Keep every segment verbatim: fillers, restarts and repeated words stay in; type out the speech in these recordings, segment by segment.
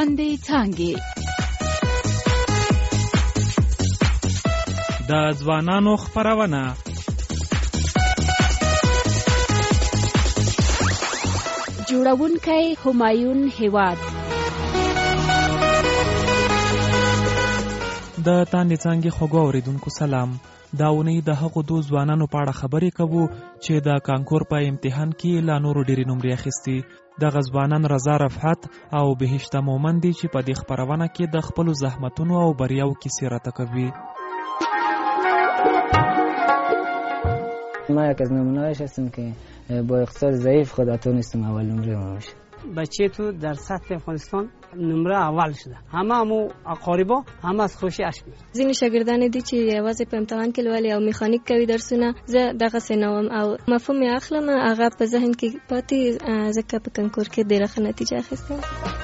لاندې څانګې. د ځوانانو خپرونه جوړونکی همایون هیواد. د تاندې څانګې خوږو اوریدونکو سلام. دا اونۍ د هغو دو ځوانانو په اړه خبرې کوو چې د کانکور په امتحان کې لا نورو ډېرې نمرې اخیستي. دغه ځوانان رضا رفعت او بهشته مومن دي چې په دې خپرونه کې د خپلو زحمتونو او بریاو کیسې راته کوي. ما یک از نمونه‌هاش هستم که با اقتصاد ضعیف خود تونستم اول نمره بشه. بچه تو در سطح افغانستان نمره اول شده. همه همو اقاربا همه از خوشی اشک می‌کنن. ځینې شاګردان دي چې یوازې په امتحان کې لولي او میخانیک کوي درسونه. زه دغه سينوم او مفهوم یې اخلم، هغه په ذهن کې پاتې ځکه په کنکور کې ډېره ښه نتیجه اخیستم.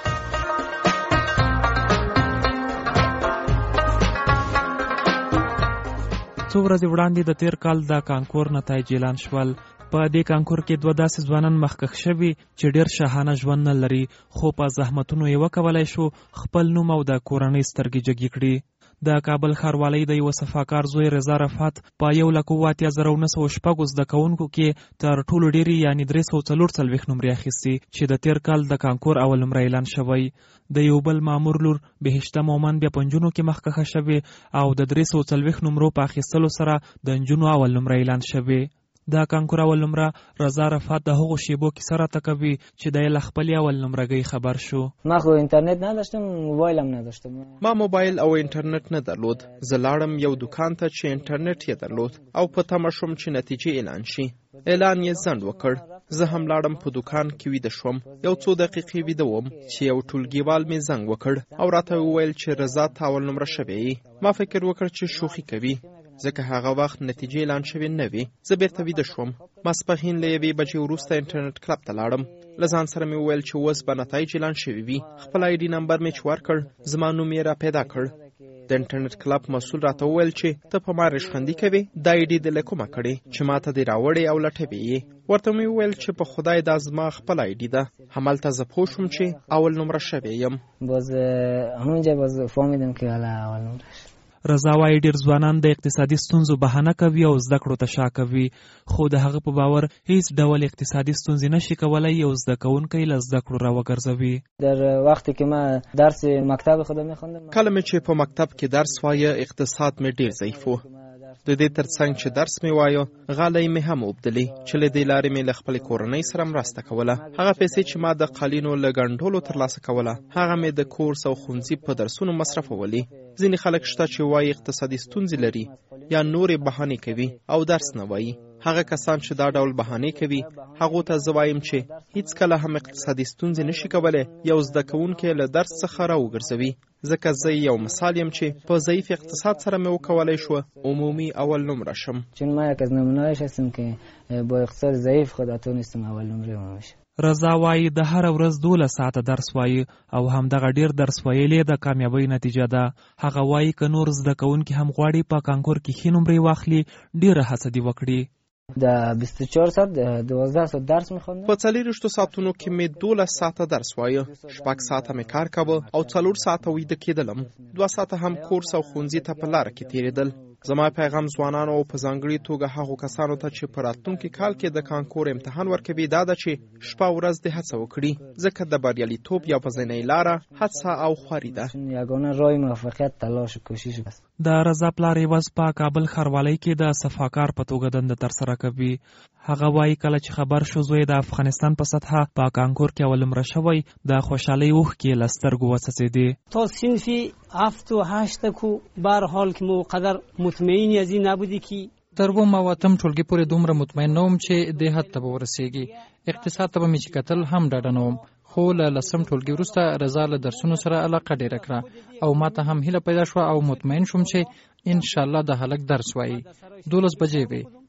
څو ورځې وړاندې د تیر کال د کانکور نتایج اعلان شول. په دې کانکور کې دوه داسې ځوانان مخکښ شوي چې ډېر شاهانه ژوند نه لري، خو په زحمتونو یې وکولی شو خپل نوم او د کورنۍ سترګې جګې کړي. د کابل ښاروالۍ د یوه صفاکار زوی رضا رفعت په یو لک اووه اتیا زره نهه سوه شپږو زده کوونکو کې تر ټولو ډېرې یعنې درې سوه څلور څلوېښت نمرې اخیستي چې د تیر کال د کانکور اول نمره اعلان شوی. د یو بل مامور لور بهشته مومن بیا په نجونو کې مخکښه شوې او د درې سوه څلوېښت نمرو په اخیستلو سره د نجونو اول نمره اعلان شوې. د کانکور اول نمره رضا رفعت د هغو شیبو کیسه راته کوي چې د یې له خپلې اول نمرګۍ خبر شو. ما خو اینترنت نداشتم، موبایل هم نداشتم. ما موبایل او اینترنت نه درلود. زه لاړم یو دکان ته چې اینترنت یې درلود او په تمه شوم چې نتیجې اعلان شي. اعلان یې ځنډ وکړ. زه هم لاړم په دکان کې ویده شوم. یو څو دقیقې ویده وم چې یو ټولګیوال مې زنګ وکړ او راته وویل چې رضا ته اول نمره شوې. ما فکر وکړ چې شوخي کوي ځکه هغه وخت نتیجې اعلان شوې نه وي. زه بیرته ویده شوم. ماسپښین له یوې بجې وروسته انټرنیټ کلب ته لاړم. له ځان سره مې وویل چې اوس به نتایج اعلان شوي وي. خپل آی ډي نمبر مې چې ورکړ، زما نوم یې را پیدا کړ. د انټرنیټ کلب مسؤل راته وویل چې ته په ما ریشخندي کوې، دا آی ډي دې له کومه کړې چې ما ته دې راوړې او لټوې یې. ورته مې وویل چې په خدای دا زما خپل آی ډي ده. همالته زه پوه شوم چې اول نمره شوې یم. باز همونجا باز فهمیدم که حالا اول نمره شد. رضا وايي ډېر ځوانان د اقتصادي ستونزو بهانه کوي او زده کړو ته شا کوي، خو د هغه په باور هیڅ ډول اقتصادي ستونزې نشي کولای یو زده کوونکی له زده کړو راوګرځوي. در وختی که ما درس مکتب خودم میخوندم، کله مې چې په مکتب کې درس وایه اقتصاد مې ډېر ضعیف و. د دې ترڅنګ چې درس مې وایه غالۍ مې هم وبدلې چې له دې لارې مې له خپلې کورنۍ سره مرسته کوله. هغه پیسې چې ما د قالینو له ګنډلو ترلاسه کوله هغه مې د کورس او ښوونځي په درسونو مصرفولې. ځینې خلک شته چې وایي اقتصادي ستونزې لري یا نورې بهانې کوي او درس نه وایي. هغه کسان چې دا ډول بهانې کوي هغو ته زه وایم چې هیڅ کله هم اقتصادي ستونزې نشي کولی یو زده کوونکی له درس څخه راوګرځوي. ځکه زه یو مثال یم چې په ضعیف اقتصاد سره مې وکولی شو عمومي اول نمره شم. چون ما یک از نمونه‌هاش هستم که با اقتصاد ضعیف خود تونستم اول نمره بشم. رضا وايي د هر ورځ دولس ساعته درس وایي او همدغه ډیر درس ویلې د کامیابی نتیجه ده. هغه وايي که نور زده کوونکي هم غواړي په کانکور کې ښې نمرې واخلي، ډیره هڅه دې وکړي. د بیست و چهار ساعت دوازده ساعت درس میخوندم. په څلېرویشتو ساعتونو کې مې دولس ساعته درس وایه، شپږ ساعته مې کار کاوه او څلور ساعته ویده کېدلم. دوه ساعته هم کورس او ښوونځي ته په لاره کې تېرېدل. زما پیغام ځوانانو او په ځانګړي توګه هغو کسانو ته چې په راتلونکي کال کې د کانکور امتحان ورکوي دا ده چې شپه ورځ دې هڅه وکړي، ځکه د بریالیتوب یا یوازینۍ لاره هڅه او خواري ده. یگانه راه موفقیت تلاش و کوشش است. د رضا پلار یوز په کابل ښاروالۍ کې د صفاکار په توګه دنده ترسره کوي. هغه وایي کله چې خبر شو زوی د افغانستان په سطحه په کانکور کې اول نمره شوی د خوشحالۍ اوښکې له سترګو وڅڅېدې. تا صنفی هفت و هشت کو به هر حال که مو قدر مطمئنی از این نبودی که تر اووم او اتم ټولګي پورې دومره مطمئن نه وم چې دې حد ته به ورسېږي. اقتصاد ته به مې چې کتل هم ډاډه نه وم، خو له لسم ټولګي وروسته رضا له درسونو سره علاقه ډېره کړه او ما ته هم هیله پیدا شوه او مطمئن شوم چې انشاءالله د هلک درس وایي. دولس بجې وې.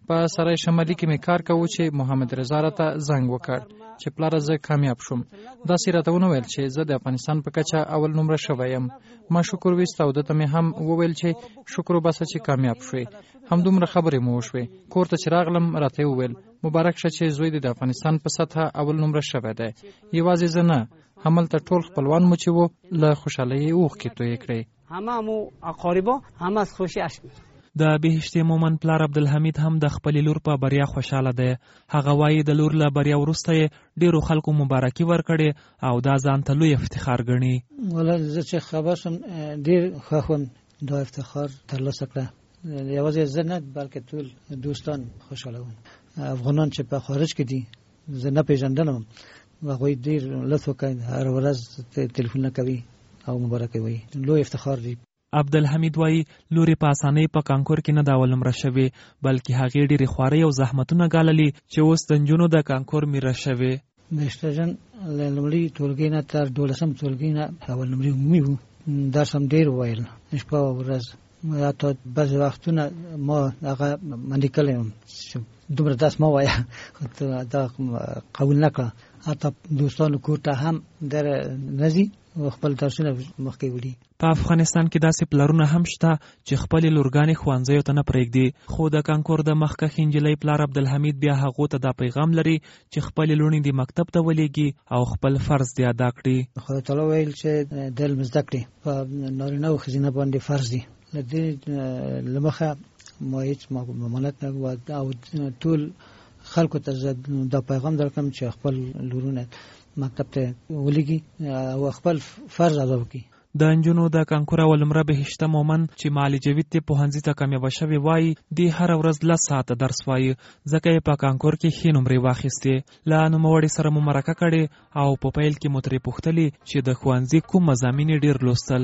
په سرای شمالي کې مې کار کوو چې محمد رضا راته زنګ وکړ چې پلاره زه کامیاب شوم. داسې راته ونه ویل چې زه د افغانستان په کچه اول نمره شوی یم. ما شکر ویست او دته مې هم وویل چې شکر وباسه چې کامیاب شوې. همدومره خبرې مو وشوې. کور ته چې راغلم راته وویل مبارک شه چې زوی د افغانستان په سطحه اول نمره شوی دی. یوازې زه نه، هملته ټول خپلوان مو چې وو له خوشحالۍ اوښکې تویې کړې. همه مو اقاربا هم از خوشی اشک می‌ریزند. د بهشتي مومن پلار عبدالحمید هم د خپل لور په بریا خوشاله دی. هغه وایي د لور له بریا وروسته یې ډیرو خلکو مبارکي ورکړې او دا ځان ته لوی افتخار ګڼي. ولا زه چې خبر شم ډیر خوښوم دا افتخار ترلاسه کړه. یوازې زه نه بلکې ټول دوستان خوشاله وم. افغانان چې په خارج کې دي زه نه پیژندلم، هغوی ډیر لطف وکړ، هر ورځ تلیفون کوي او مبارکي وایي. لوی افتخار دی. عبدالحمید وایي لوري په اسانۍ په کانکور کې نه دا اول نمره شوې، بلکې هغې ډېرې خوارۍ او زحمتونه ګاللي چې اوس د نجونو د کانکور میره شوې. بهشته جان له لومړي ټولګي نه تر دولسم ټولګي نه اول نمرې عمومي وو. درس هم ډېر وویل، شپه او ورځ. حتی بعضې وختونه ما هغه منډې کړی وم چې دومره درس مه وایه، دا قبول نه کړه. حتی دوستانو کور ته هم در نه ځي او خپل درسونه مخکې وړي. په افغانستان کې داسې پلارونه هم شته چې خپلې لورګانې ښوونځیو ته نه پرېږدي، خو د کانکور د مخکښې نجلۍ پلار عبدالحمید بیا هغو ته دا پیغام لري چې خپلې لوڼې دې مکتب ته ولېږي او خپل فرض دې ادا کړي. خدای تعالی ویل چې د علم زده کړې په نارینه او ښځینه باندې فرض دي. له دې له مخه ما هېڅ ممانعت نه او ټول خلکو ته زه دا پیغام درکړم چې خپل لورونه مکتب ته ولېږي او خپل فرض ادا وکړي. د نجونو د کانکور اول نمره بهشته مومن چې مالي جوید ته پوهنځي ته کامیابه شوې وایي دی هر ورځ لس ساعته درس وایي، ځکه یې په کانکور کې ښې نمرې واخیستې. له نوموړي سره مو مرکه کړې او په پیل کې مو ترې پوښتلي چې د ښوونځي کوم مضامین یې ډېر لوستل.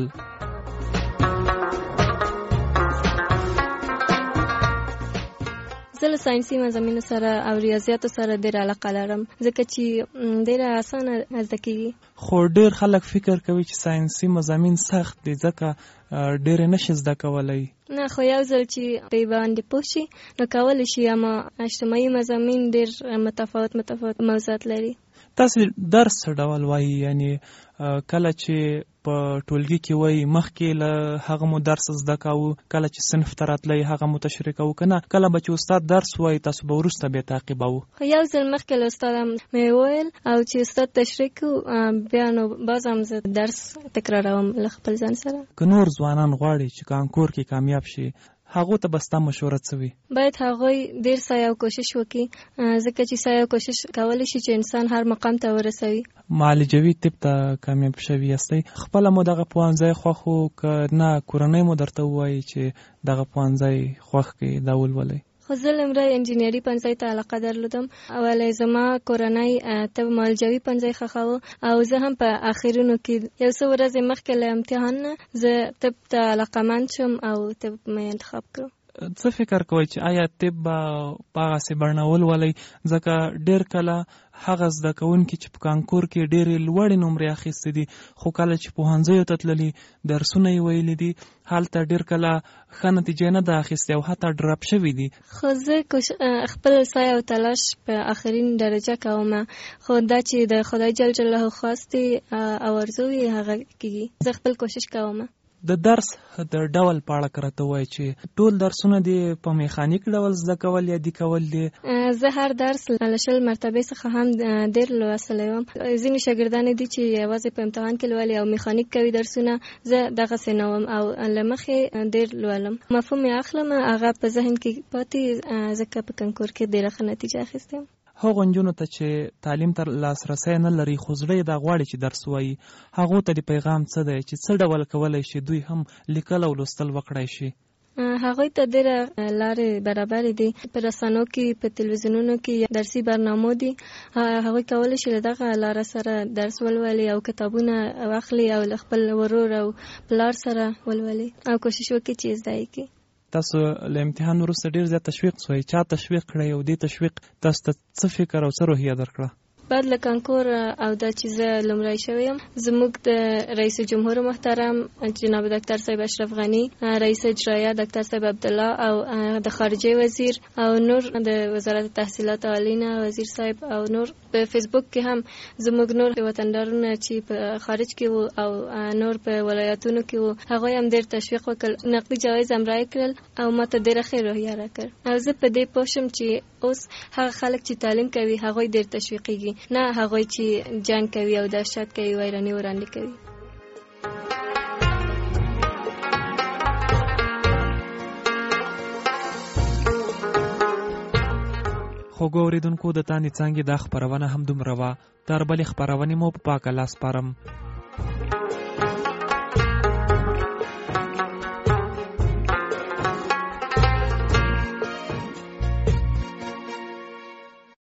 زه له ساینسي مضامینو سره او ریاضیاتو سره ډېره علاقه لرم، ځکه چې ډېره اسانه زده کېږي. خو ډېر خلک فکر کوي چې ساینسي مضامین سخت دي ځکه ډېر نشي زده کولی. نه، خو یو ځل چې په باندې پوه شي نو کولی شي. اما اجتماعي مضامین ډېر متفاوت متفاوت موضوعات لري. تاسو درس ډول وایي، یعنی کله چې په ټولګي کې وایي مخکې له هغه مو درس زده کوو، کله چې صنف ته راتلی هغه مو تشریح کوو، که نه کله به چې استاد درس وایي تاسو به وروسته بیا تعقیبوو. خو یو ځل مخکې له استاد مې وویل او چې استاد تشریح کوو بیا نو باز هم زه درس تکراروم له خپل ځان سره. که نور ځوانان غواړي چې کانکور کې کامیاب شي هغو ته به ستا مشوره څه وي؟ باید هغوی ډېر سعی او کوشش وکړي، ځکه چې سعی او کوشش کولی شي چې انسان هر مقام ته ورسوي. معالي جوید طب ته کامیاب شوي یاستئ، خپله مو دغه پوهنځی خوښ و که نه کورنۍ مو درته ووایي چې دغه پوهنځی خوښ کړي دا ولولئ؟ خو زه لومړی انجینري پوهنځي ته علاقه درلودم، اولی زما کورنۍ طب معالجوي پوهنځی خوښاوه او زه هم په اخرونو کې یو څو ورځې مخکې له امتحان نه زه طب ته علاقمند شوم او طب مې انتخاب کړو. څه فکر کوئ چې آیا طب به په هغسې بڼه ولولئ؟ ځکه ډېر کله هغه زده کوونکي چې په کانکور کې ډېرې لوړې نمرې اخیستې دي خو کله چې پوهنځیو ته تللي درسونه یې ویلي دي هلته ډېر کله ښه نتیجه نه ده اخیستې او حتی ډراپ شوي دي. خو زه خپل سعی او تلاش په آخرین درجه کوم، خو دا چې د خدای جل جلاله خواستې او ارزو یې هغه کېږي. زه خپل کوشش کوم. د درس د ډول په اړه که راته ووایي چې ټول درسونه دې په میخانیک ډول زده کول یا دي کول دي؟ زه هر درس له شل مرتبې څخه هم ډېر لوستلی وم. ځینې شاګردان دي چې یوازې په امتحان کې لولي او میخانیک کوي درسونه، زه دغسې نه وم او له مخې ډېر لولم. مفهوم یې اخلم، هغه په ذهن کې پاتې، ځکه په کانکور کې ډېره ښه نتیجه اخیستې یم. هغو نجونو ته چې تعلیم ته لاسرسی نه لري خو زړه یې دا غواړي چې درس وایي، هغو ته د پیغام څه دی چې څه ډول کولی شي دوی هم لیکل او لوستل وکړای شي؟ هغوی ته ډېره لارې برابرې دي. په رسنو کې، په تلویزیونونو کې درسي برنامو دي، هغوی کولی شي له دغه لاره سره درس ولولي او کتابونه واخلي او له خپل ورور او پلار سره ولولي او کوشش وکړي چې زده یې کړي. تاسو له امتحان وروسته ډېر زیات تشویق شوئ، چا تشویق کړی او دې تشویق تاسو ته څه فکر او څه روحیه درکړه؟ بعد له کانکور او دا چې زه لومړی شوی یم زموږ د رئیس جمهور محترم جناب ډاکټر صاحب اشرف غنی، رئیس اجرایه ډاکټر صاحب عبدالله او د خارجه وزیر او نور د وزارت تحصیلات عالی نه وزیر صاحب او نور په فیسبوک کې هم زموږ نور وطندارونه چې په خارج کې وو او نور په ولایتونو کې وو هغه هم ډېر تشویق وکړ، نقدي جوایز هم راکړل او ماته ډېره ښه روحیه راکړ. او زه په دې پوه شم چې اوس هغه خلک چې تعلیم کوي هغه ډېر تشویقیږي، نه هغه چې جنگ کوي او دهشت کوي ویرانی وړاندې کوي. خوږو اورېدونکو د تانې څانګې دا خپرونه هم دومره وه. تر بلې خپرونې مو په پاک الله سپارم.